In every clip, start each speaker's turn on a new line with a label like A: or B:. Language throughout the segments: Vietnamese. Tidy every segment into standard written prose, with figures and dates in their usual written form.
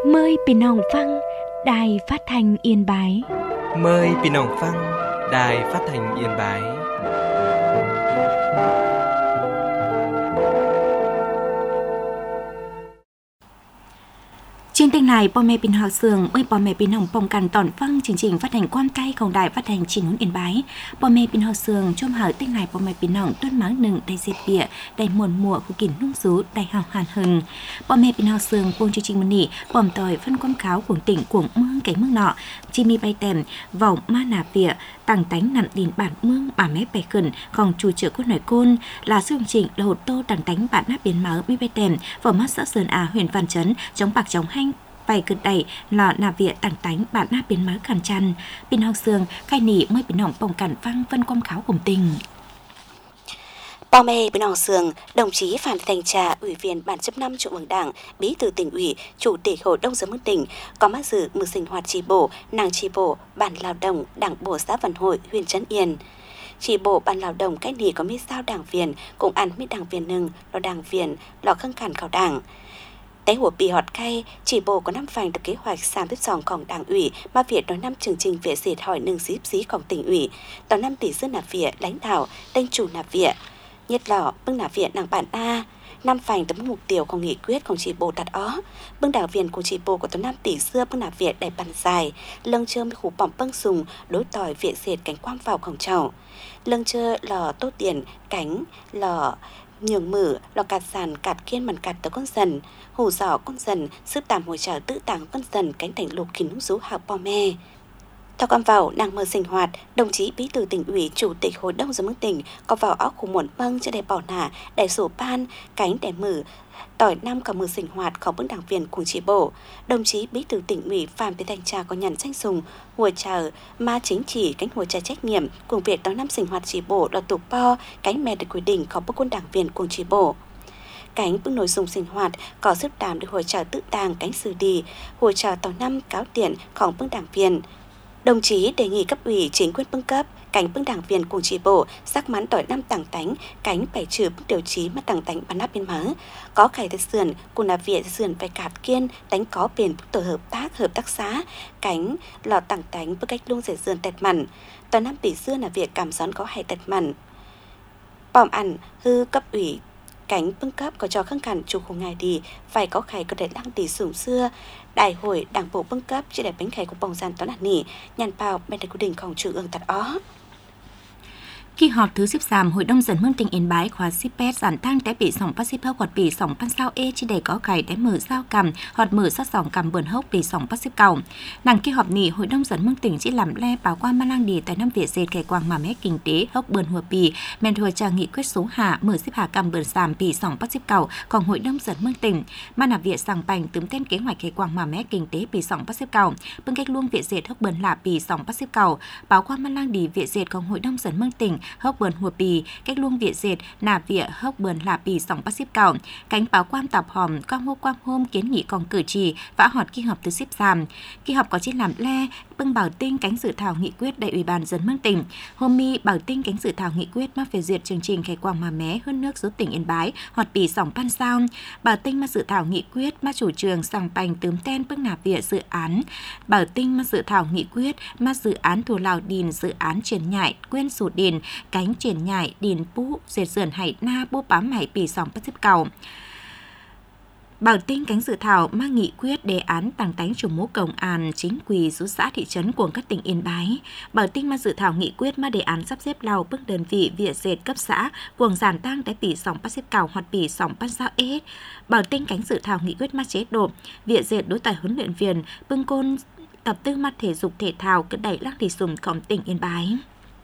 A: Mờiพี่น้องฟังđài phát thanh Yên Bái.
B: Mời พี่น้องฟัง Đài Phát thanh Yên Bái.
A: Trên kênh này,พ่อแม่พี่น้องเสืองเมื่อพ่อแม่พี่น้องป้องกันตอนฟังจริงๆphát hành quan tay ของđài phát hành Chín Núi Yên Bái. พ่อแม่พี่น้องเสืองชมหาเต้นnày พ่อแม่พี่น้องต้นไม้หนึ่งได้เสียเปียได้มวลมัวคู่กินนุ่งสูได้หาวหานหึงพ่อแม่พี่น้องเสืองวงจริงๆมันนี่ปอมต่อยphânความขาวของtỉnh củaเมืองcáiเมืองnọ chỉมีใบเต็มเว้ามาหน้าเปียตั้งแต่งนำดินบ้านเมืองป่าแม่ไปขึ้นของchủ chợ cốt nổi côn là xương chỉnh là hột tôตั้งแต่งบ้านหน้าbiển máuมีใบเต็มvỏ mắt xã sơn huyện Văn Chấn chống bạc chống hanhไปกึดใดหล่อนาเวียต่างแต่งบาดหน้าเป็นม้าขันจันเป็นหอกเสืองใครหนีเมื่อเป็นหนองป้องกันฟังphânความขาวของติง
C: Bao mê bên hòn sườn, đồng chí Phạm Thanh Trà, ủy viên Ban chấp năm Trung ương Đảng, bí thư tỉnh ủy, chủ tịch hội Đông Dân Mương tỉnh, có mát dự mừng sinh hoạt chi bộ, nàng chi bộ, ban lao động, đảng bộ xã Văn Hội, huyện Trấn Yên. Chi bộ ban lao động cách nỉ có mấy sao đảng viên, cùng ăn mấy đảng viên nừng, lo đảng viên, lo khăn cản khảo đảng. Tế của bì họt khay, chỉ bộ có 5 phành được kế hoạch sản tiếp dòngของđảng ủy, mà Việt nói 5 chương trình viện diệt hỏi nâng xíของtỉnh ủy, tỏ 5 tỷ dân nạp viện, lãnh đạo, tên chủ nạp viện. Nhất lọ, bưng nạp viện nàng bản A, 5 phành tấm mục tiêu của nghị quyếtของchỉ bộ đặt ó, bưng đảng viên của chỉ bộ của tấm 5 tỷ xưa bưng nạp viện đại bàn dài, lâng chơ mấy khu bỏng băng sùng, đối tỏi viện diệt cánh quang vàoของchậu. Lâng chơ lò tốt tiền, cánh, lò nhường mử, lò cạt sàn cạt kiên màn cạt tới con dần, hù giỏ con dần, sức tạm hồi trở tự tàng con dần cánh thành lục kín rú hào bò me. Theo con vào nàng mơ sinh hoạt, đồng chí bí thư tỉnh ủy, chủ tịch hội Đông Dân Mương tỉnh có vào óc của muộn băng cho để bỏ nả, để sổ ban, cánh để mử, tỏi năm cả mưa sinh hoạt có bức đảng viên cùng chỉ bộ. Đồng chí bí thư tỉnh ủy Phạm Thanh Trà có nhận danh sùng ngồi chờ ma chính chỉ cánh ngồi chờ trách nhiệm cùng việc đón năm sinh hoạt chỉ bộ đợt tục po cánh mẹ được quy định có bức quân đảng viên cùng chỉ bộ. Cánh bức nội dung sinh hoạt có sức đảm được hỗ trợ tự tàng cánh xử đi hỗ trợ tàu năm cáo tiệnของbức đảng viên. Đồng chí đề nghị cấp ủy chính quyền bưng cấp cánh bưng đảng viên cùng chỉ bộ sắc mắn tỏi 5 tảng tánh cánh phải trừ bức điều chí mà tảng tánh bắn áp biên mớ có khải thực sườn cùng là viện sườn phải cạt kiên đánh có bền bức tổ hợp tác xã cánh lò tảng tánh bức cách luôn rẻ sườn tẹt mặn tỏi 5 tỷ xưa là việc cảm gión có hay tẹt mặn bỏm ăn hư cấp ủy cánh bưng cấp có cho khăn cản chủ của ngài đi phải có khải có để lăng tỷ sủng xưa đại hội đảng bộ bưng cấp chỉ để bánh khải của bồng gian toán hạt nỉ nhàn bào bên đại quy địnhของtrung ương tạt ó.
A: Kỳ họp thứ 13 Hội Đông Dân Mương tỉnh Yên Bái khóa 18 giản tăng tạiปี2018ขวดปี2020ที่ได้ก่อไก่ได้มือเศร้ากำหอดมือสัก2กำเบิ่น6ปี2019นังkỳ họpนี้Hội Đông Dân Mương tỉnh chỉ làm le bảo quan ma lang đi tại năm Việt dệt kẻ quang mà mé kinh tế hốc bươn hùaปีmen thua trà nghị quyết số hạ mở xếp hạ cầm bươn 3ปี2019ของHội Đông Dân Mương tỉnh mà nạp Việt sang bành tấm tên kế hoạch kẻ quang mà mé kinh tếปี2019bưng cách luông Việt dệt hốc bươn làปี2019bảo quan ma lang đi Việt dệtของHội Đông Dân Mương tỉnh hốc bươn hùaปีcách luông Việt dệt nạp Việt hốc bươn làปี2019cánh báo quan tập hòm quang hôm kiến nghị còn cử tri vã họt kỳ họp thứ 13 kỳ họp có chỉ làm le bưng bảo tinh cánh dự thảo nghị quyết đại ủy ban dân Mương tỉnh hôm mi bảo tinh cánh dự thảo nghị quyết mà phê duyệt chương trình khai quang mà mé hơn nước số tỉnh Yên Bái họtปี2020bảo tinh mà dự thảo nghị quyết mà chủ trương sang bành tướm tên bưng nạp Việt dự án bảo tinh mà dự thảo nghị quyết mà dự án thù lào điền dự án triển nhại quyên sổ điền cánh triển nhại điền pú dệt dườn hải na bố bám hảiปี2019bảo tinh cánh dự thảo mang nghị quyết đề án tăng tánh chủ mũ công an chính quy rút xã thị trấn của các tỉnh Yên Bái bảo tinh mà dự thảo nghị quyết mà đề án sắp xếp lao bước đơn vị Việt dệt cấp xã cuồng giản tăng tạiปี2019hoặcปี2021bảo tinh cánh dự thảo nghị quyết mà chế độ Việt dệt đối tại huấn luyện viên bưng côn tập tư mặt thể dục thể thao cất đẩy lắc đi sùngของtỉnh Yên Bái.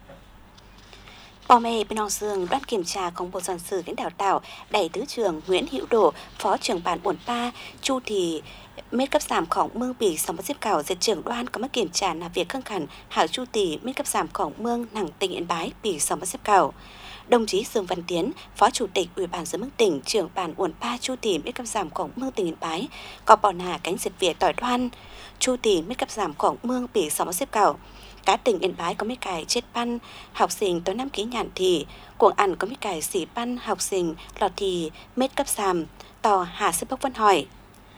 C: Bò mê bên hòn sườn đoàn kiểm traของbộ dân sự lãnh đạo tạo đại thứ trưởng Nguyễn Hữu Độ, phó trưởng ban Uẩn Pa, Chu Thị Mết cấp giảmของเมืองปี2019dệt trưởng đoàn có mức kiểm tra làm việc khăng khẩn hảo Chu Thị Mết cấp giảmของเมืองnàng tỉnh Yên Báiปี2019 Đồng chí Dương Văn Tiến, Phó Chủ tịch Ủy ban Dân Mương tỉnh, trưởng ban Uẩn Pa Chu Thị Mết cấp giảmของเมืองtỉnh Yên Bái có bỏ nả cánh dịch Việt tỏi đoan Chu Thị Mết cấp giảmของเมืองปี2019 Cá tỉnh Yên Bái có mấy cài chết ban học sinh tối năm ký nhạn thì cuồng ăn có mấy cài xỉ ban học sinh lọt thì mết cấp giảm tò hạ sư bốc văn hỏi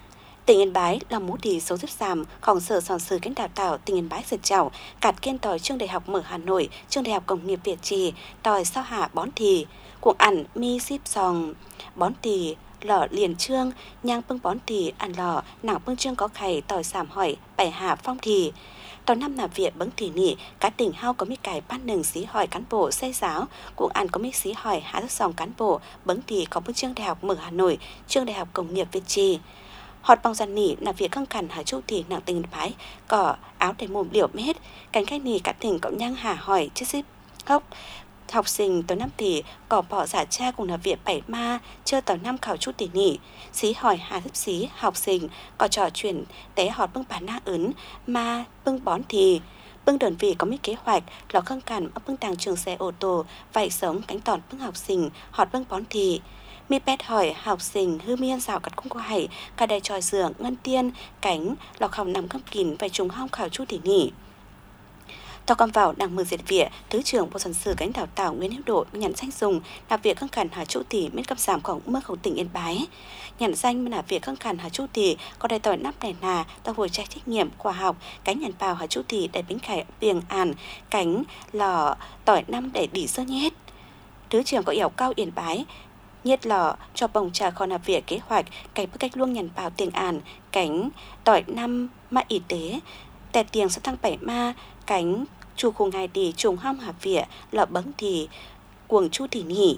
C: Tỉnh Yên Bái là mũ thì số giúp giảmของSở Sản sự Cánh đào tạo tỉnh Yên Bái sệt chảo, cạt kiên tỏi trường đại học mở Hà Nội, trường đại học công nghiệp Việt Trì, tỏi sao hạ bón thì, cuộc ẩn mi ship sòng bón thì lọ liền trương, nhang bưng bón thì ăn lọ, nặng bưng trương có khẩy tỏi sảm hỏi, bảy hạ phong thì. Tàu năm là viện bấn thì nị, các tỉnh hao có mấy cải ban nừng xí hỏi cán bộ xây giáo, cũng ăn có mấy xí hỏi hạ thức sòng cán bộ, bấn thì có bưng trường đại học mở Hà Nội, trường đại học công nghiệp Việt Trì. Họt bong giàn nỉ là việc căng cằn hà chu thì nặng tình phái, cỏ áo đầy mồm điệu mét, cánh khách nỉ các tỉnh cộng nhang hà hỏi chết xíp hốc. Học sinh tàu năm tỷ cỏ bỏ giả cha cùng là viện bảy ma chơi tàu năm khảo chút tỷ nỉ xí hỏi hà thức xí học sinh có trò chuyện té họt bưng bản na ứng ma bưng bón thì bưng đơn vị có mấy kế hoạch lò khăng cằn ở bưng tàng trường xe ô tô vậy sống cánh tòn bưng học sinh họt bưng bón thì mi pet hỏi học sinh hư miên rào cắt không có hay cả đầy tròi giường ngân tiên cánh lò khòng nằm gấp kín vậy chúng hong khảo chút tỷ nỉ. Tàu con vào đảng mừng diệt viện, Thứ trưởng Bộ Sản sự Cánh đào tạo Nguyễn Hữu Độ nhận danh dùng là việc khăng khẩn hà chu tỷ miễn cấp giảmของเมืองของtỉnh Yên Bái. Nhận danh là việc khăng khẩn hà chu tỷ có đầy tỏi nắp đèn nà, tàu hồi trách trách nhiệm khoa học, cánh nhận bào hà chu tỷ để bến khải biềng àn, cánh lò tỏi năm để đỉ sơ nhét. Thứ trưởng có yêu cao Yên Bái nhiệt lò cho bồng trà kho nạp viện kế hoạch cảnh bức cách luông nhận bào tiền àn, cánh tỏi năm ma y tế, tè tiền sẽ tăng 7 ma, cánh chu khu ngày đi trùng hong hạp vỉa lọ bấn thì cuồng chu thì nhỉ.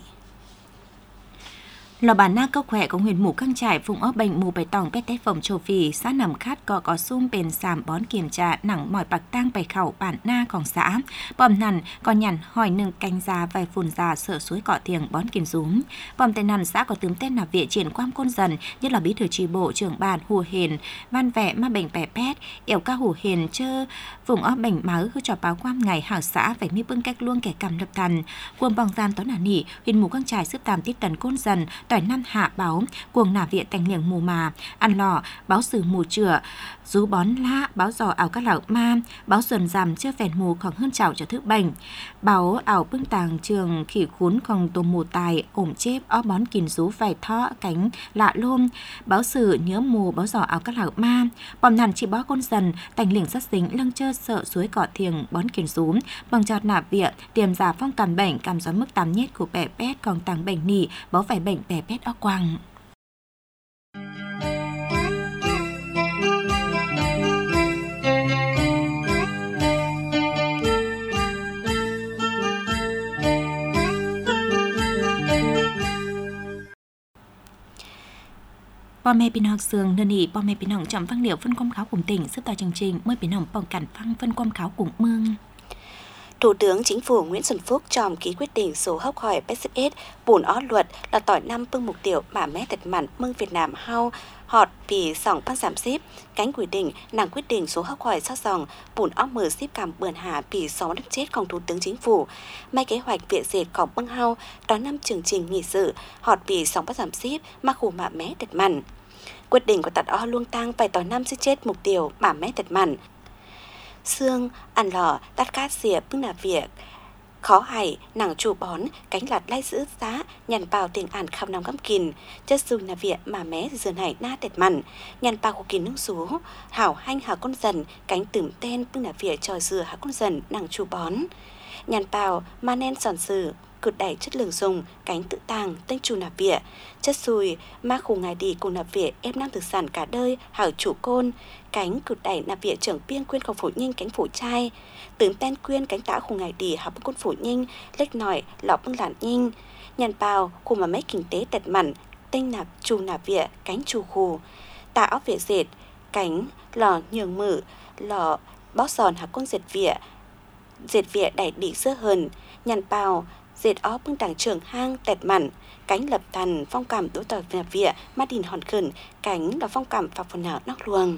A: Lò bản na câu khỏe của huyện mù căng trải vùng ấp bệnh mù bày tòng pét tế phòng châu Phi xã nằm khát có sum bền sàm bón kiểm tra nặng mỏi bạc tang bày khẩu bản naของxã bòm nằn còn nhằn hỏi nừng canh già vài phun già sợ suối cọ tiền bón kiền rúm bòm tên nằn xã có tướng tên là viện triển quam côn dần nhất là bí thư chi bộ trưởng bản hù hền van vẹ ma bệnh bẻ pét ẻo ca hù hền chơ vùng ấp bệnh máu cứ trò báo quam ngày hảo xã phải mi bưng cách luôn kẻ cầm lập thần quân bòng gian toán nả nỉ huyện mù căng trải sức tàm tiết tần côn dần tỏi năm hạ báo cuồng nả viện cành liềng mù mà ăn lò báo sử mù chửa rú bón lá báo giò ảo các lão ma báo sườn rằm chưa phèn mù còn hơn chảo cho thức bệnh báo ảo bưng tàng trường khỉ khún còn tôm mù tài ổm chép ó bón kìn rú vài thọ cánh lạ lôm báo sử nhớ mù báo giò ảo các lão ma bòm nằn chỉ bó côn dần tành liềng rất dính lưng chơ sợ suối cọ thiềng bón kìn rú bằng chọt nả viện tiềm giả phong cằm bệnh cằm gió mức 8 nhét của bẻ pét còn tàng bệnh nỉ báo phải bệnh bẻ pét ó quang. Bò mẹ pin học sương nên ý bò mẹ pin học chọn văn liệu phân quang kháo cùng tỉnh giúp tạo chương trình mới pin học bỏng cản phăng phân quang kháo cùng mương.
C: Thủ tướng Chính phủ Nguyễn Xuân Phúc tròm ký quyết định số hốc hỏi PSS bùn ó luật là tỏi năm bưng mục tiêu mà mẹ tật mặn mương Việt Nam hao họt vì sòng pan giảm xếp cánh quy định nàng quyết định số hốc hỏi sát dòng bùn ó mở xếp cảm bườn hạ vì số đất chếtของThủ tướng Chính phủ mai kế hoạch viện dệtของbưng hao đó năm chương trình nghị sự họt vì sòng pan giảm xếp mà khủ mà mẹ tật mặn quyết định của tật ó luông tăng phải tỏi năm sẽ chết mục tiêu mà mẹ tật mặn xương ăn lò tắt cát xìa bưng nà việc khó hảy nàng chủ bón cánh lạt lai giữ giá nhằn bào tiền ản khăm nòng găm kìn chất xương nà việc mà mé dườn hải na tẹt mặn nhằn bào của kìn nông số hảo hanh hảo con dần cánh tưởng tên bưng nà việc trò dừa hảo con dần nàng chủ bón nhằn bào ma nen sòn sử cực đẩy chất lượng dùng cánh tự tàng tên chủ nạp vỉa chất xùi ma khủ ngày đi cùng nạp vỉa ép năng thực sản cả đời hảo chủ côn cánh cực đẩy nạp vỉa trưởng biên quyên không phủ nhanh cánh phủ trai tướng tên quyên cánh tả khủ ngày đi học quân phủ nhanh lếch nỏi lọ bưng lạn nhanh nhàn bào cùng mà mấy kinh tế tẹt mặn tên nạp chủ nạp vỉa cánh chủ khù tả óc vỉa dệt cánh lò nhường mử lò bó sòn học con dệt vỉa đẩy đi sơ hờn nhàn bào dệt ó bưng đảng trưởng hang tẹt mặn cánh lập thần phong cảm đối tỏi nạp vỉa ma đình hòn khẩn cánh là phong cảm phạt phần nào nóc luồng.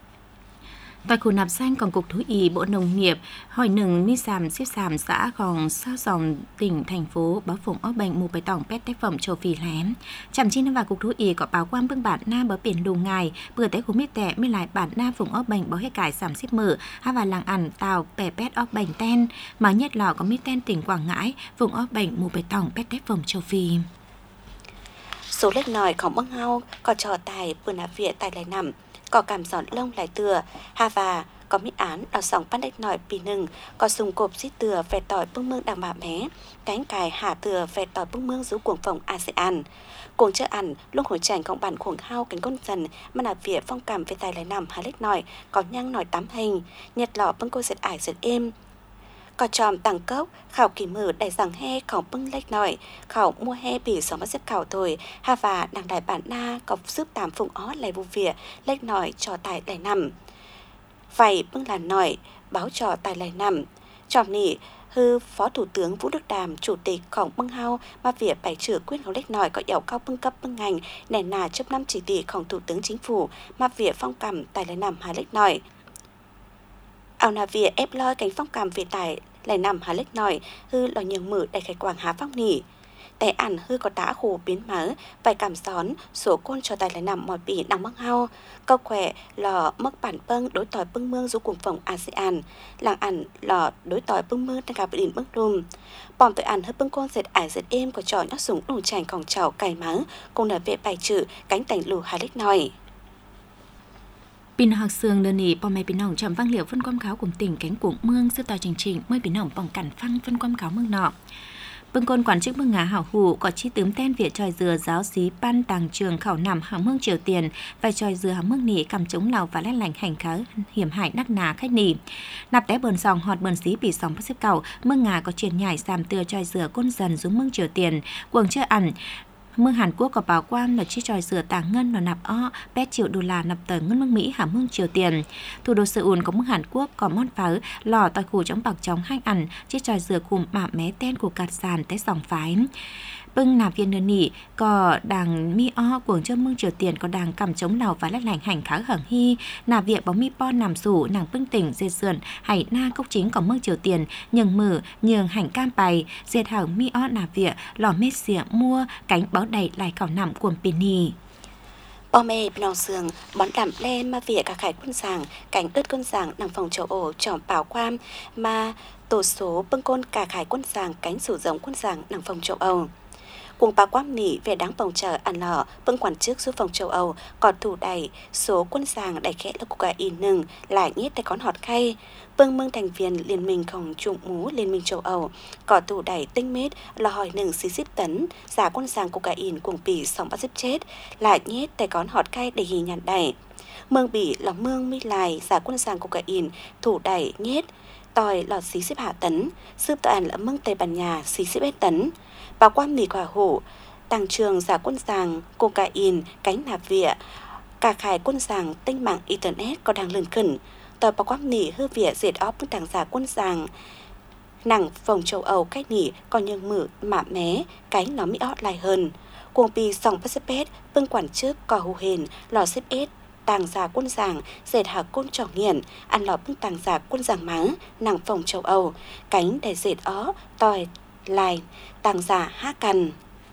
A: Tại khu nạp xanh còn cục thú y Bộ Nông nghiệp hỏi nừng mi sàm xếp sàm xã còn sao dòng tỉnh thành phố báo phụng ốc bệnh mù bày tỏng pét tác phẩm châu Phi lém chạm chi và cục thú y có báo quan bưng bản na bờ biển đù ngài bữa tới khu mít tẻ mới lại bản na phụng ốc bệnh báo hết cải sàm xếp mở ha và làng ẩn tàu bẻ pét ốc bệnh ten mà nhất lò có mít ten tỉnh Quảng Ngãi vùng ốc bệnh mù bày tỏng pét tác phẩm châu Phi.
C: Số lệch nòiของbăng hao có trò tài bữa nạp viện tài lại nằm có cảm giòn lông lại tựa hà và có mỹ án đào sòng pan đách nổi pì nừng có sùng cộp xít tựa về tỏi bưng mương đằng bà mé cánh cài hạ tựa về tỏi bưng mương rú cuồng phòng ASEAN cuồng chơi ăn lúc hồi chảnh cộng bản cuồng hao cánh con dần mà là vỉa phong cảm về tài lại nằm hà lách nổi có nhang nổi tắm hình nhật lọ bưng cô giật ải giật êm có tròm tăng cốc khảo kỳ mở đại rằng he khảo bưng lách nổi khảo mua he bỉ sống bắt xếp khảo thôi hà và đằng đại bản na có giúp tạm phùng ó lại vụ vỉa lách nổi cho tài đại nằm vậy bưng là nổi báo trò tài lại nằm tròm nỉ hư phó thủ tướng Vũ Đức Đàm chủ tịch khổng bưng hao mà việc bài trừ quyết khẩu lách nổi có dẻo cao bưng cấp bưng ngành nẻ nà chấp năm chỉ thị khổng thủ tướng chính phủ mà việc phong cầm tài lại nằm hà lách nổi ao nà việc ép loi cánh phong cầm về tài lại nằm hà lách nổi hư lò nhiều mử đại khai quảng há phong nỉแต่อันฮือก็ตาหูปิ้นหมาไปกำสอนโสก้นชอตายและนำหมอยปีนำมังเฮาก็แขวะหล่อมักปั่นเปิ้งโดยต่อยเปิ้งเมืองสู่กลุ่มฝั่งอาเซียนหลังอันหล่อโดยต่อยเปิ้งเมืองในการไปดินเปิ้งรุมปอมตัวอันฮือเปิ้งก้นเสร็จไอเสร็จเอ็มก็จ่อยนักสูงหนุ่มแฉงของเจ้าไก่หมาคงเหนือเวไปจื่อcánhแต่งหลู่หาเล็กน้อย
A: Pin học sương đơn ý bò mẹ pin nòng chậm vang liệu phân quam kháo cùng tỉnh cánh cuồng mương sư tòa trình trình mới pin nòng bằng cản phăng phân quam kháo mương nọ bưng côn quản chức mương ngá hảo hủ có chi tướng tên việt tròi dừa giáo sĩ ban tàng trường khảo nằm hàng mương triều tiền và tròi dừa hàng mương nỉ cầm chống lào và lét lành hành khá hiểm hại đắc nà khách nỉ nạp té bờn sòng họt bờn xí bị sòng bắt xếp cầu mương ngá có truyền nhảy giảm tựa tròi dừa côn dần xuống mương triều tiền cuồng chơi ẩn mương Hàn Quốc có báo quan là chi tròi dừa tàng ngân và nạp $1 nạp tờ ngân mương Mỹ hàm mương Triều Tiền. Thủ đô Seoul có mương Hàn Quốc có món pháo lò tỏi khủ trong bạc chống hanh ẩn chi tròi dừa cùng mạ mé tên của cạt sàn tới sòng phái. Bưng nạp viên đơn nỉ có đảng mi o cuồng chân mương Triều Tiền có đảng cầm chống lào và lách lành hành khá hởng hy nạp viện bóng mi po nằm sủ nàng bưng tỉnh dệt sườn hải na cốc chính có mương Triều Tiền nhường mở nhường hành cam bày dệt hởng mi o nạp viện lò mết xỉa mua cánh báo đầy lại cỏ nằm cuồng penny
C: bò mê bên nòng sườn bón đảm lên mà vỉa cả khải quân sàng cánh ướt quân sàng nằm phòng châu ổ trỏm bảo quam mà tổ số bưng côn cả khải quân sàng cánh sủ giống quân sàng nằm phòng châu âu cuồng bà quam nỉ về đáng phòng chờ ăn lò bưng quản trước giúp phòng châu âu còn thủ đẩy số quân sàng đẩy khẽ là cục gà in nừng lại nhét tay con họt khay bưng mương thành viên liên minh khổng trụng mú liên minh châu âu có thủ đẩy tinh mết là hỏi nừng xí xít tấn giả quân sàng cục gà in cuồng bỉ xong bắt xếp chết lại nhét tay con họt khay để hì nhàn đẩy mương bỉ là mương mi lại giả quân sàng cục gà in thủ đẩy nhét tòi lọt xí xếp hạ tấn sư toàn là mương tây bàn nhà xí xếp bét tấn bà quam nỉ quả hổ tàng trường giả quân sàng cocaine cánh nạp vỉa cả khải quân sàng tinh mạng internet có đang lươn khẩn tòa bà quam nỉ hư vỉa dệt óp bưng tàng giả quân sàng nặng phòng châu âu cách nỉ còn nhường mử mạ mé cánh nó mỹ ót lại hơn cuồng bì sòng passport bưng quản trước cò hù hền lò xếp ết tàng giả quân giảng dệt hạ côn trò nghiền ăn lò bưng tàng giả quân giảng máng nàng phòng châu âu cánh để dệt ó tòi lại tàng giả hát cằn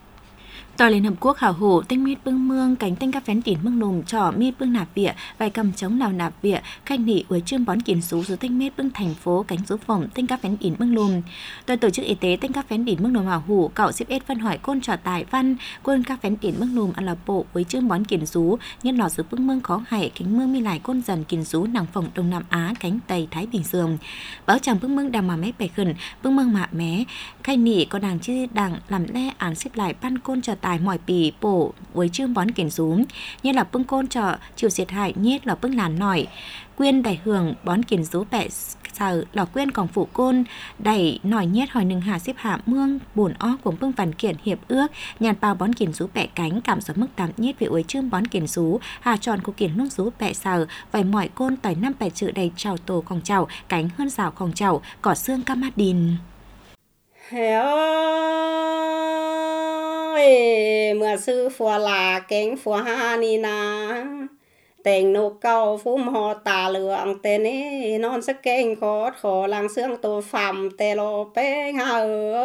A: Tòa Liên Hợp Quốc hảo hổ tinh mít bưng mương cánh tinh các phén tỉn mương nùm trỏ mít bưng nạp vỉa vài cầm chống lào nạp vỉa khách nỉ với chương bón kiến sú dưới tinh mít bưng thành phố cánh số phòng tinh các phén tỉn mương nùm Tòa tổ chức y tế tinh các phén tỉn mương nùm hảo hổ cạo xếp ết phân hỏi côn trò tài văn quân các phén tỉn mương nùm ăn là bộ với chương bón kiến sú nhân lò dưới bưng mương khó hải cánh mương mi lại côn dần kiến sú nàng phòng Đông Nam Á cánh Tây Thái Bình Dương báo chàng bưng mương đàm mà mé bẻ khẩn bưng mương mạ mé khách nỉ có đảng chứ đảng làm le án xếp lại ban côn trò tài mỏi bì bổ với chương bón kiến sú như là bưng côn trò chịu thiệt hại nhét là bưng làn nổi quyên đẩy hưởng bón kiến sú bẹ sở là quyên còn phụ côn đẩy nổi nhét hỏi nừng hà xếp hạ mương bổn ó của bưng văn kiện hiệp ước nhàn bao bón kiến sú bẹ cánh cảm số mức 8 nhét về với chương bón kiến sú hà tròn của kiến nông sú bẹ sở vài mỏi côn tỏi 5 bẹ chữ đầy trào tổ còn chảo cánh hơn rào còn chảo cỏ xương camadin
D: mưa sư phùa là cánh phùa ha ni na tình nụ cầu phum ho tà lượng tên ấy non sắc kênh khó khổ làng xương tổ phạm tê lô bê ngà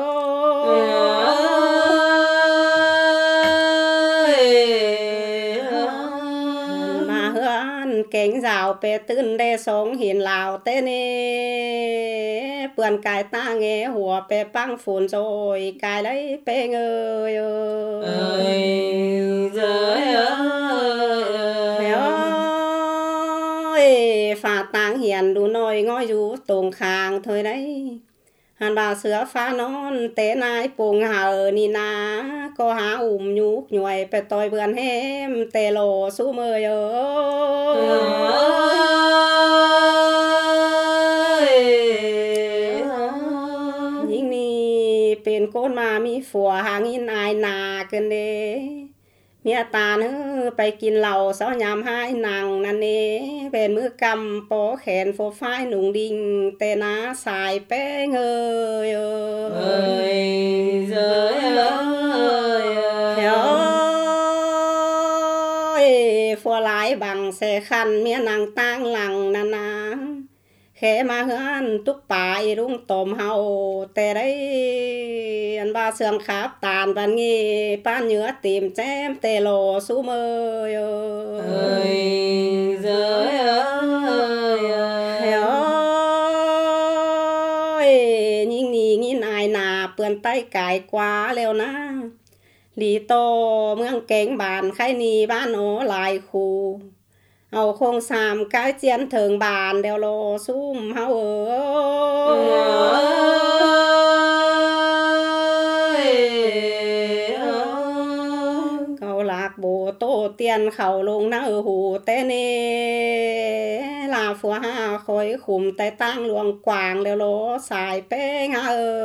D: mà hươn cánh rào bê tư đê sống hiền lào tên ấy bươn cài ta nghe hùa bê băng phun rồi cài lấy bê ngơi ơi đèn đủ nồi ngói rú tùng khang thôi đấy hàn bà sữa phá non té nai bùng hờ ni na có há nhúc nhuầy pe tôi vườn hem tê lồ su mời những niเป็นคนมามีผัวหางอินอายนาเกินเดเมียตาเนื้อไปกินเหล้าเสายามให้นางนั่นเอเป็นมือกำปอแขนโฟฟ้ายหนุ่งดิ่งเตนาสายแป้งเฟัวหลายบังเสคันเมียนางตั้งหลังนานาแค่มาเฮือนตุกป่าอีรุ่งตมเฮาแต่ได้อันบาเสื่องขับตานปันงี้ป้านเหนือตีมแจมเตโลสู้มือยิ่งนี่งินอายนาเปื้อนใต้กายกว่าแล้วนะลีโตเมืองเก่งบานไข่นีบ้านโอหลายคูเอาคงสามกายเจียนถึงบานเดียวโลซุ่มเฮาเขาหลากโบโตเตียนเขาลงหน้าหูเตเนลาฟัวห้าคอยขุมแต่ตั้งหลวงกวางเดียวโลสายเป้ง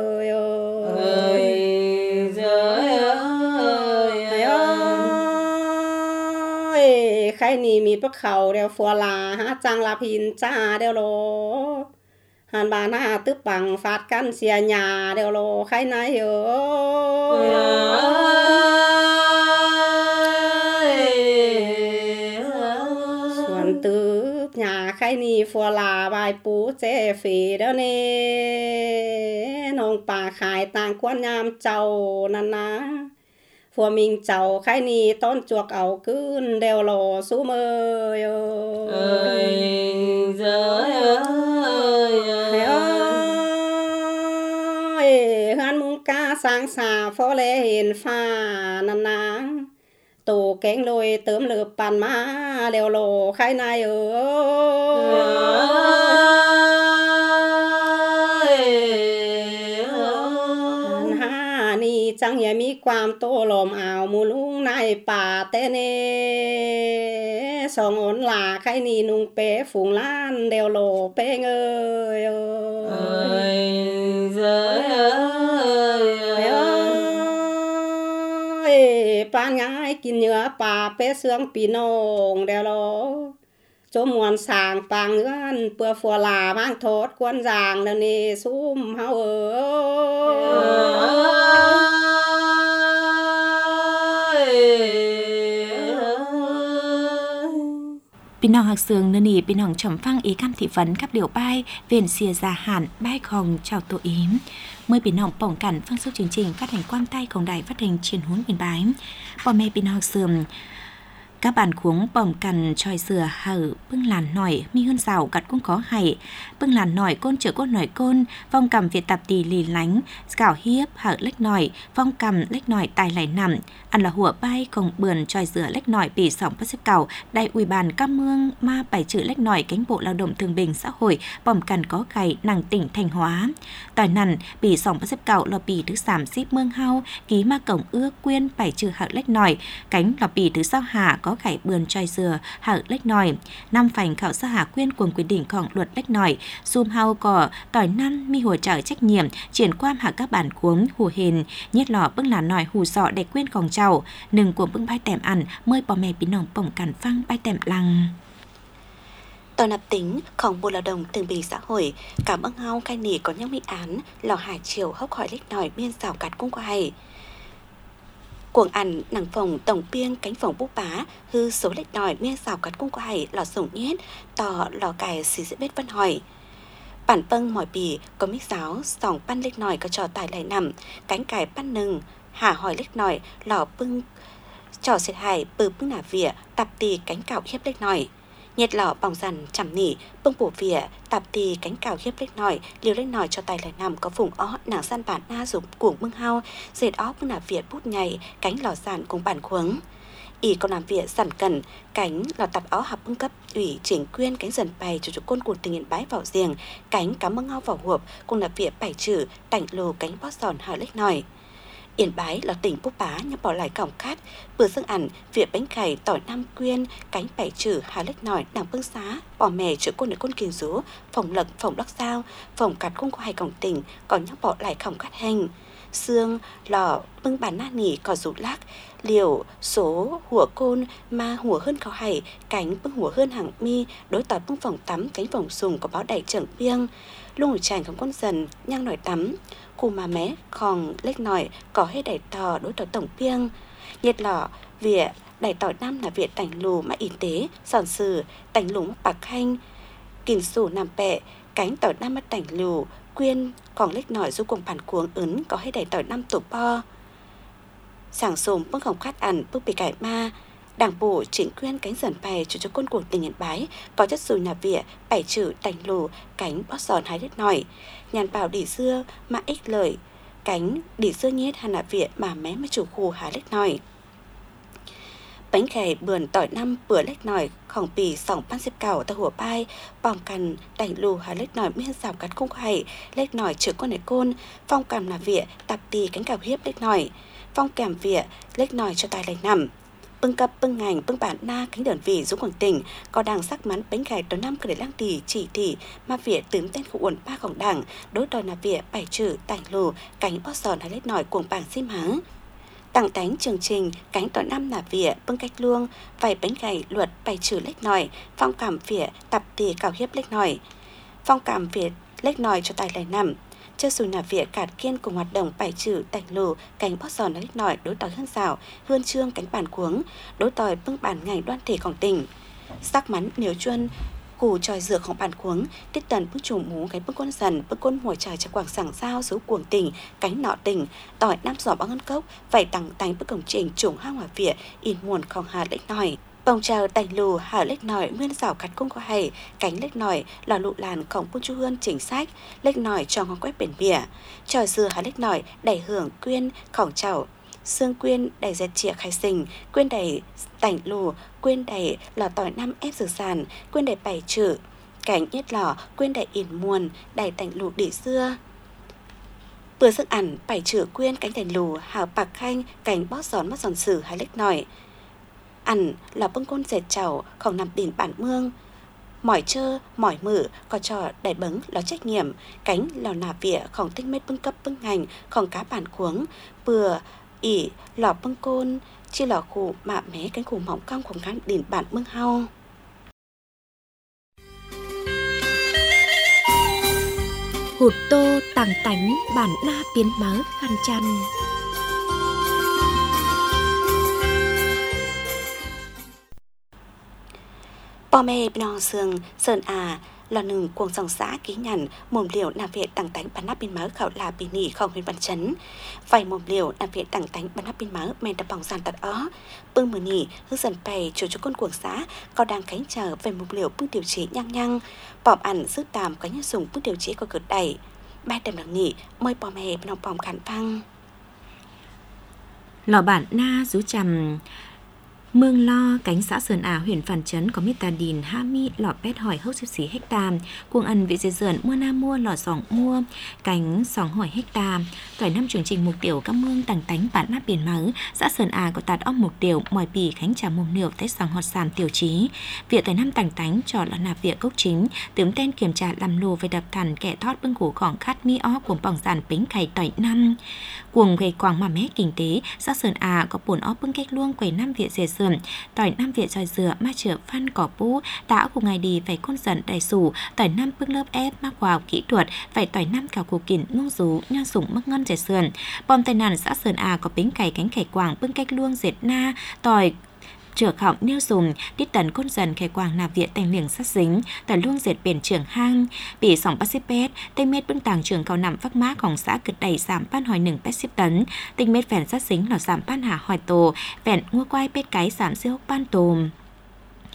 D: ใครนี่มีพวกเขาเดียวฟัวลาฮะจังลาพินจ้าเดียวโลหันบานาตึบปังฟาดกันเสียหยาเดียวโลใครนายส่วนตึบหยาใครนี่ฟัวลาบายปูเจฟีเดียวนี่น้องป่าขายต่างกวนยามเจ้านั่นนะฟัวมิงเจ้าใครนี่ต้นจวกเอาขึ้นเดียวโลสู้มือฮันมุงกาสางสาฟอเลเห็นฟ้านันนาตูแกงโดยเติมเลือบปั่นมาเดียวโลใครนายจังอย่ามีความโตลมอ่าวมูลุงในป่าเตเนสองอนหลาใครนี่นุงเป๋ฝูงล้านเดียวโลเป้งปานง่ายกินเนื้อป่าเป๋เสืองปีนงเดียวโลจมมวนสางปางเงื่อนเปื่อฟัวลามั่งโทษกวนจางเดี๋ยวนี้ซุ่มเฮา
A: พี่น้องหักเสืองนนี่พี่น้องชมฟังอีคำthị vấnกับเดี่ยวป้ายเวียนเสียgia hạn báiของchào tổ yếm mớiพี่น้องป้องกันฟังsố chương trình phát hành quang tayของđài phát hành truyền huấn Yên Báiพ่อแม่พี่น้องเสื่อมcác bạn cuống bỏng cằn tròi sửa hở bưng làn nổi mi hơn rào cắt cũng có hay bưng làn nổi côn chữa côn nổi côn vong cầm việt tạp tì lì lánh cảo hiếp hở lách nổi vong cầm lách nổi tài lại nằm ăn là hùa bay cùng bườn tròi sửa lách nổi bị sỏng bắt xếp cào đại ủy bàn cam mương ma bài chữ lách nổi cánh bộ lao động thương bình xã hội bỏng cằn có gầy nàng tỉnh Thanh Hóa tỏi nằn bị sỏng bắt xếp cào lò bì thứ sảm ship mương hao ký ma cổng ưa quyên bài chữ hở lách nổi cánh lò bì thứ sao hạ có khải bườn trai dừa hở lách nòi năm phành khảo sát hạ quyên quần quyết địnhของluật lách nòi zoom hao cỏ tỏi năn mi hỗ trợ trách nhiệm triển quan hạ các bản cuống hù hền nhét lọ bưng là nòi hù sọ để quyênของเจ้าหนึ่งกวงbưng bay tèm ăn mơi bò mè bí nòng bổng cản phăng bay tèm lăng
C: Tòa nạp tínhของBộ Lao động Thương binh Xã hội cảm ơn hao khai nỉ có những mỹ án lò hải chiều hốc hỏi lách nòi miên xào cắt cung quay cuồng ăn nằng phòng tổng biên cánh phòng búp bá hư số lệch nòi miên xào cắt cung quay lò sổng nhét tò lò cài xì dễ bết văn hỏi bản vâng mỏi bì có mít giáo sòng pan lệch nòi có trò tài lại nằm cánh cài pan nừng hả hỏi lệch nòi lò bưng trò xịt hải bừ bưng nả vỉa tạp tì cánh cào khiếp lệch nòi nhiệt lọ bỏng dần chằm nỉ bông bổ vỉa tạp tì cánh cào khiếp lếch nòi liều lếch nòi cho tài lại nằm có vùng ó nàng san bản na dùng cuồng mưng hao dệt ó bưng nả vỉa bút nhảy cánh lò sàn cùng bản khuống Ý còn làm việc sản cần cánh lò tập ó học bưng cấp ủy chính quyền cánh dần bày chủ côn của tỉnh Yên Bái vào riêng cánh cắm mương ngao vào hộp cùng là việc bày trừ tảnh lù cánh bót giòn hở lếch nòi. Yên Bái là tỉnh búp bá nhưng bỏ lại cổng cát vừa dương ẩn việc bánh cày tỏi nam quyên cánh bày trừ hở lếch nòi đảng bưng xá bỏ mè chữa côn ở côn kiền rú phòng lật phòng đắc sao phòng cát không có hai cổng tỉnh còn nhắc bỏ lại cổng cát hành xương lò bưng bàn na nỉ có rủ lác liều số hủa côn mà hủa hơn khảo hải cánh bưng hủa hơn hàng mi đối tỏi bưng phòng tắm cánh phòng sùng có báo đầy trưởng biêng lung ở tràn không con dần nhang nổi tắm cù mà mé khòng lếch nổi có hết đầy tò đối tỏi tổng biêng nhiệt lọ vỉa đầy tỏi năm là vỉa tảnh lù mà y tế sòn sừ tảnh lúng bạc khanh kìm sủ nằm bẹ cánh tỏi năm mà tảnh lù quyên còn lếch nổi du cùng bản cuống ứng có hết đầy tỏi năm tổ bo sảng sồm bưng không khát ăn bưng bị cải ma đảng bộ chính quyền cánh dần bày chủ cho quân cuộc tỉnh Yên Bái có chất dù nhà vỉa bảy trừ tành lù cánh bót giòn hai lết nổi nhàn bảo đỉ dưa mà ích lời cánh đỉ dưa nhét hà nạ vỉa mà mé mà chủ khu há lết nổi bánh khẻ bườn tỏi năm bữa lếch nổi khổng bì sòng pan xếp cào ta hùa bai bòm cằn tành lù há lếch nổi miên rào cắt không hay lếch nổi chữa con này côn phong cầm là vỉa tạp tì cánh cào hiếp lếch nổi phong kèm vỉa lếch nổi cho tài lành nằm bưng cập bưng ngành bưng bản na cánh đờn vị dũng quảng tỉnh có đàng sắc mắn bánh khải tỏi năm cơ để lang tỉ chỉ tỉ mà vỉa tướm tên khu uẩn ba khổng đảng đối đòi là vỉa bảy trừ tảnh lù cánh bót giòn hay lết nổi cuồng bảng xiêm háng tặng tánh chương trình cánh tỏi năm là vỉa bưng cách luông vài bánh gầy luật bảy trừ lết nổi phong cảm vỉa tập tỉ cào hiếp lết nổi phong cảm vỉa lết nổi cho tài lành nằm chơi sùi nà vỉa cạt kiên cùng hoạt động bài trừ tảnh lù cánh bót giòn lếch nổi đối tỏi hương xảo hương trương cánh bản cuống đối tỏi bưng bản ngành đoan thểของtỉnh sắc mắn nếu chuân củ tròi dượcของbản cuống tiết tần bưng trùng mú cánh bưng con dần bưng con mùa trài cho quảng sảng sao số cuồng tỉnh cánh nọ tỉnh tỏi năm giỏ băng ngân cốc vảy tặng tánh bưng cổng trình trùng hang hòa vỉa in muồn không hà lếch nổi bông trào tành lù hở lếch nổi nguyên rào cắt cung có hay cánh lếch nổi là lụ làn khổng bưng chu hương chính sách lếch nổi cho ngón quét biển bìa tròi dừa hở lếch nổi đẩy hưởng quyên khổng chảo xương quyên đầy dệt chĩa khai sình quyên đầy tành lù quyên đầy lò tỏi năm ép dừa sàn quyên đầy bảy chữ cánh nhất lò quyên đầy in muồn đầy tành lù đỉ xưa bữa sức ẩn bảy chữ quyên cánh tành lù hào bạc khanh cánh bót giòn mất giòn sử hở lếch nổi ăn là bưng côn dệt chảo không nằm đỉnh bản mương mỏi chơ mỏi mử có trò đầy bấng là trách nhiệm cánh lò nà vỉa không tinh mết bưng cấp bưng ngành không cá bản cuống bừa ỉ lò bưng côn chi lò khủ mạ mé cánh khủ mỏng congของkhán đỉnh bản mương hau
A: hụt tô tàng tánh bản na biến mớ khăn chăn
C: bò mê bò sương sơn là nừng cuồng dòng xã ký nhận mồm liều nằm viện tặng tánh bắn nắp bên máu khảo là bị nỉ không huyện văn chấn vài mồm liều nằm viện tặng tánh bắn nắp bên máu men đập bỏng giàn tật ó bưng mờ nỉ hướng dần bày chủ cho con cuồng xã có đang cánh chờ về mồm liều bưng điều chế nhăng nhăng bọm ẩn giữ tàm có nhân dùng bưng điều chế có cực đẩy ba đầm đằng nỉ mời bò mê bên bòm khản phăng
A: lò bản na rú chầm Mương Lo, cánh xã Sơn huyện Phàn Trấn có mít tà đìn, ha mi, lọ pét hỏi hốc xếp xí hecta. Cuồng ẩn vị dây dườn mua na mua, lọ sòng mua, cánh sòng hỏi hecta. Tỏi năm chương trình mục tiêu các mương tàng tánh bản nát biển máu, xã Sơn có tạt óc mục tiêu, mỏi bì khánh trà mồm niệu tết sòng hot sàm tiểu trí. Việc tỏi năm tàng tánh cho là nạp việc gốc chính, tướng tên kiểm tra làm lô về đập thằn kẻ thoát bưng củของkhát mi ó cuồng bỏng giàn bính cày tỏi năm. Cuồng gây quảng mà mé kinh tế, xã Sơn có buồn ó bưng cách luông quầy năm việc dề dườn. Tỏi năm viện tròi dừa ma chữa phan cỏ bú đã cùng ngày đi phải con dần đầy sủ tỏi năm bưng lớp ép mắc vào kỹ thuật phải tỏi năm cào củ kỉn nung rú nho sủng mắc ngân dệt sườn bom tai nạn xã Sơn có bính cày cánh khẻ quảng bưng cách luông dệt na tỏi chữa khỏng nêu dùng đít tần con dần khẻ quàng nạp viện tành liềng sát dính tỏi luông dệt biển trưởng hang bị sòng Pacific tây mét bưng tàng trường cao nằm phác máของxã cực đẩy giảm pan hỏi 1 pet tấn tinh mét phèn sát dính là giảm pan hà hỏi tổ phèn ngua quai pet cái giảm siêu pan tồm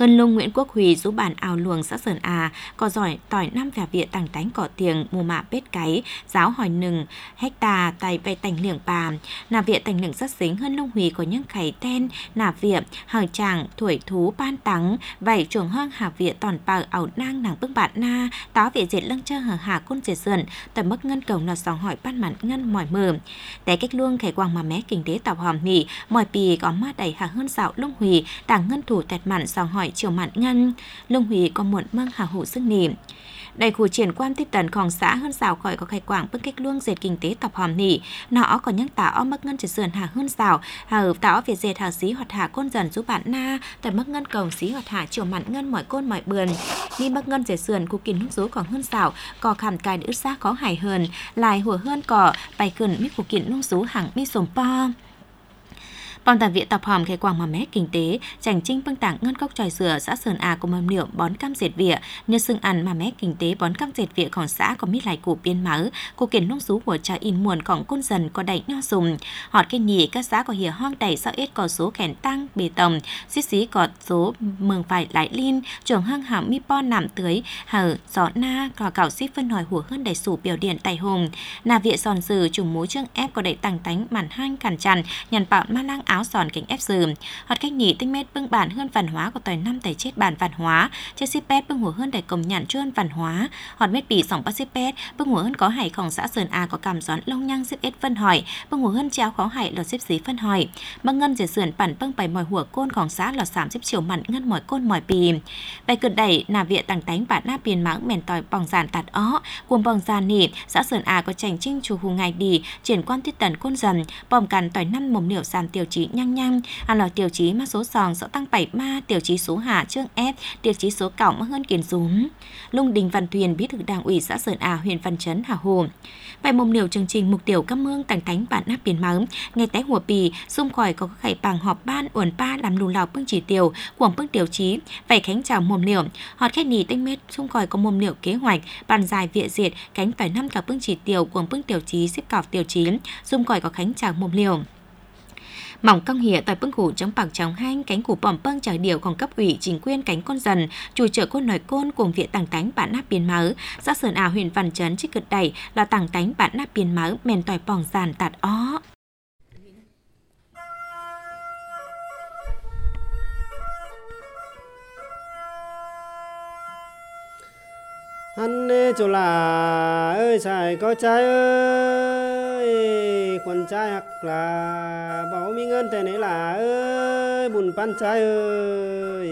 A: Hơn lung Nguyễn Quốc Huy giúp bản ào luồng xã Sơn A có giỏi tỏi năm vẻ viện tàng tánh cỏ tiền mùa mạ bết cái giáo hỏi nừng hecta tại về tành liệng bà nà viện tành liệng rất xính hơn lung Huy có những khẩy ten nà viện hờ chàng tuổi thú ban tắng vậy chuồng hoang hà viện toàn bào ảo nang nàng bức bạn na táo viện diệt lăng chơ hờ hà côn diệt sườn tầm mất ngân cầu là sòng hỏi ban mặn ngân mỏi mờ để cách luông khải quang mà mé kinh tế tàu hòm mì mỏi pì có ma đẩy hà hơn dạo lung Huy tàng ngân thủ tẹt mặn sòng hỏi chiều mặn ngân lung Huy có muộn măng hà hủ sức nỉ đại khu triển quan tiếp tầnของxã hơn xào khỏi có khai quảng bức cách luông dệt kinh tế tập hòm nỉ nó có những táo mất ngân chỉ sườn hà hơn xào hà táo việt dệt hà xí hoặc hà côn dần giúp bạn na tại mất ngân cổng xí hoặc hà chiều mặn ngân mọi côn mọi bườn đi mất ngân dệt sườn cụ kín lúc số còn hơn xào có khảm cài nữ xa có hài hơn lại hùa hơn cỏ bài cẩn mít cụ kín lúc số hàng mi sồm po Bọn tàn viện tập hòm khai quang mà mét kinh tế, chành trinh băng tảng ngân cốc tròi sửa xã Sơn A của mầm liệu bón cam dệt vỉa, như xương ăn mà mét kinh tế bón cam dệt vỉaของxã có mít lại củ biên máu, cô kiển nông sú của trà in muồnของcôn dần có đẩy nho sùng, họt cái nhì các xã có hìa hoang đẩy sao ít có số kèn tăng bê tông, xí xí có số mường phải lại liên, trường hang hàm mi po nằm tưới, hở gió na có cảo xí phân hỏi hùa hơn đẩy sủ biểu điện tài hùng, nà viện sòn sừ trùng mối trương ép có đẩy tăng tánh màn hang cản tràn, nhằn bạo ma lang áo sòn kính ép sừ hoặc cách nhị tinh mét bưng bản hơn văn hóa của tỏi năm tỏi chết bản văn hóa trên shipet bưng hùa hơn để công nhận chuyên văn hóa hoặc mét bỉ sòng bắt shipet bưng hùa hơn có hảiของxã Sơn A có cảm gión lông nhang ship ết phân hỏi bưng hùa hơn trao khó hải lọt ship xí phân hỏi bưng ngân dệt sườn bản bưng bảy mỏi hùa cônของxã lọt 30 triệu mặn ngân mỏi côn mỏi bì bài cực đẩy nà viện tàng tánh bản na biên mãng mền tỏi bòng giàn tạt ó cuồng bòng giàn nỉ xã Sơn A có chành trinh chùa hù ngày đi triển quan tiết tần côn dần bòng càn tỏi năm mồm niểu sàn tiêu chí nhang nhang ăn lò tiêu chí mã số sòng sẽ tăng 7 ma tiêu chí số hạ trương ép tiêu chí số cỏng mã hơn kiến rúm Lung Đình Văn Thuyền bí thư đảng ủy xã Sơn A huyện Văn Chấn Hà Hồ bài mồm liều chương trình mục tiêu cam mương tàng tánh bản nắp biến máu ngày té hùa bì xung khỏi có khải bằng họp ban uẩn pa làm lù lào bưng chỉ tiêu quảng bưng tiêu chí vậy khánh chào mồm liều họt khách nỉ tinh mét xung khỏi có mồm liều kế hoạch bàn dài viện diệt cánh phải năm cả bưng chỉ tiêu quảng bưng tiêu chí xếp cọc tiêu chí xung khỏi có khánh chào mồm liều mỏng công hiện tại bưng củ trong bảng trong hanh cánh củ bỏm bâng trời điềuของcấp ủy chính quyền cánh con dần chủ trợ côn nổi côn cùng viện tàng tánh bản nắp biên máu xã Sơn A huyện Văn Chấn trích cực đẩy là tàng tánh bản nắp biên máu mền tỏi bỏng giàn tạt ó
E: hắn chỗ là ơi xài có trai ơi quần trai hoặc là bảo mi ngân thế này là ơi bùn pan trai ơi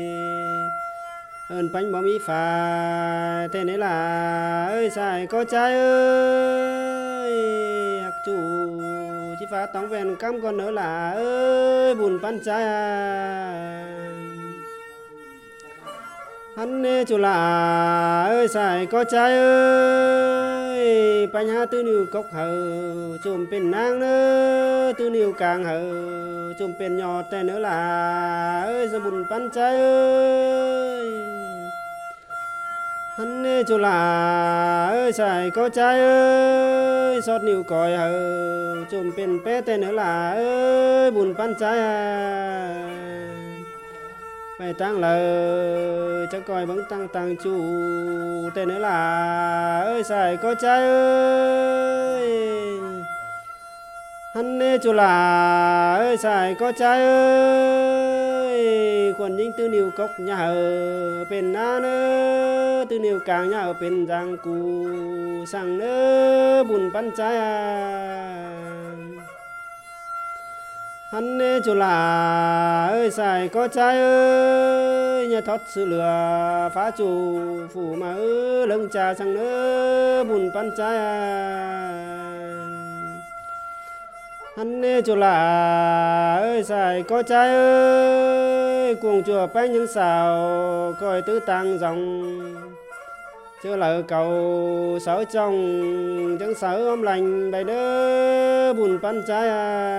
E: ơn bánh bảo mi phà thế này là ơi xài có trai ơi hoặc chủ chỉ phá tóng ven cam con nữa là ơi bùn pan trai hắn chỗ là ơi xài có trai ơi bánh ha tư niu cốc hờ chùm bên nang nữa tư niu càng hờ chùm bên nhỏ tay nữa là ơi sa bùn bánh trai ơi hắn chỗ là ơi xài có trai ơi sót niu còi hờ chùm bên bé tay nữa là ơi bùn bánh trai bài tăng lời chắc coi vẫn tăng tăng chủ tên nữa là ơi xài có trai ơi hắn chỗ là ơi xài có trai ơi quần những tư niu cốc nhà ở bên na nữa tư niu càng nhà ở bên giang cù sang nữa bùn bắn trai hắn chỗ là ơi xài có trai ơi nhà thoát sự lừa phá chủ phủ mà lưng trà sang nữa bùn pan trai hắn chỗ là ơi xài có trai ơi cuồng chùa bánh những xào coi tứ tăng dòng chưa là cầu sáu trong chẳng sáu ôm lành bài đỡ bùn pan trai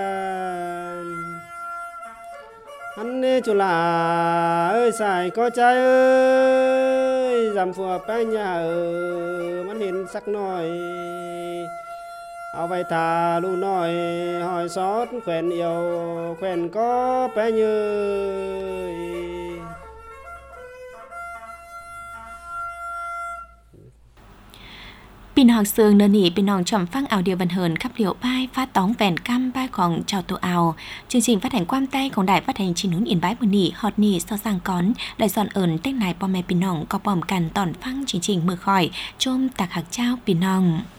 E: hắn chỗ là ơi xài có trai ơi giảm phùa bé nhà ở mắt hiện sắc nổi áo vai thà lu nổi hỏi xót khỏen yêu khỏen có bé như
A: พี่น้องเสืองเนนี่พี่น้องชมฟังเอาเดียวบันเทินขับเหลียวป้ายฟ้าตองแฟนกั้มป้ายของเจ้าตัวเอาchương trình phát hành quam tayของđài phát hànhชินุนอินบายมือนี่ฮอตนี่ซอสังก้อนได้สอนเอิญเต้นนายปอมแม่พี่น้องก็ปอมกันตอนฟังchương trìnhมือคอยชมตักหักเจ้าพี่น้อง